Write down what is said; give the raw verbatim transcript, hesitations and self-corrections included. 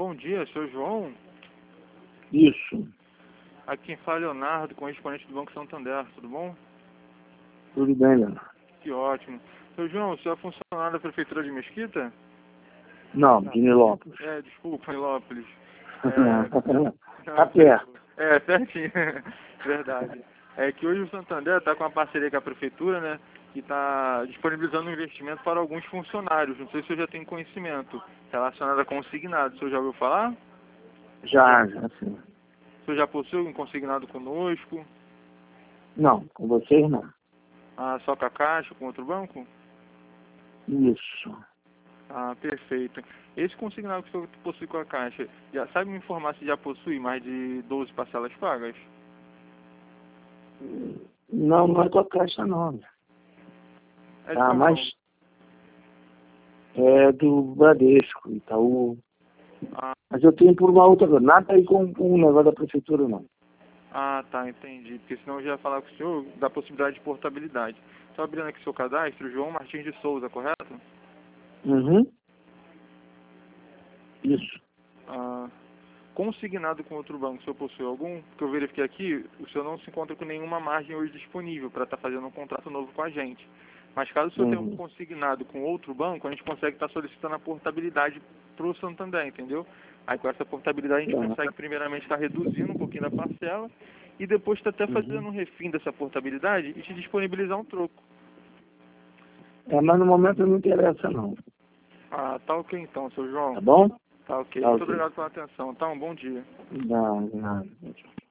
bom dia, senhor João. Isso. Aqui quem fala é Leonardo, correspondente do Banco Santander, tudo bom? Tudo bem, Leonardo? Que ótimo. Senhor João, o senhor é funcionário da Prefeitura de Mesquita? Não, de Nilópolis. É, desculpa, Nilópolis. É... tá perto. É, certinho. Verdade. É que hoje o Santander está com uma parceria com a Prefeitura, né? Que está disponibilizando um investimento para alguns funcionários. Não sei se o senhor já tem conhecimento relacionado a consignado. O senhor já ouviu falar? Já, já sim. O senhor já possui um consignado conosco? Não, com vocês não. Ah, só com a Caixa, com outro banco? Isso. Ah, perfeito. Esse consignado que o senhor possui com a Caixa, já sabe me informar se já possui mais de doze parcelas pagas? Não, não é com a Caixa, não. É de Ah, qual mas banco? é do Bradesco, Itaú. Ah, Mas eu tenho por uma outra coisa. Nada aí com, com o negócio da Prefeitura, não. ah, tá, entendi. Porque senão eu já ia falar com o senhor da possibilidade de portabilidade. Estou abrindo aqui seu cadastro, João Martins de Souza, correto? Uhum. Isso. Ah, consignado com outro banco, o senhor possui algum? Porque eu verifiquei aqui, o senhor não se encontra com nenhuma margem hoje disponível para estar fazendo um contrato novo com a gente. Mas caso o senhor tenha um Uhum. consignado com outro banco, a gente consegue estar solicitando a portabilidade para o Santander, entendeu? Aí com essa portabilidade a gente Uhum. consegue primeiramente estar reduzindo um pouquinho da parcela e depois tá até fazendo Uhum. um refim dessa portabilidade e te disponibilizar um troco. É, mas no momento não interessa, não. Ah, tá ok então, seu João. Tá bom? Tá ok. Tá Muito ok. obrigado pela atenção, tá? Um bom dia. Não, não.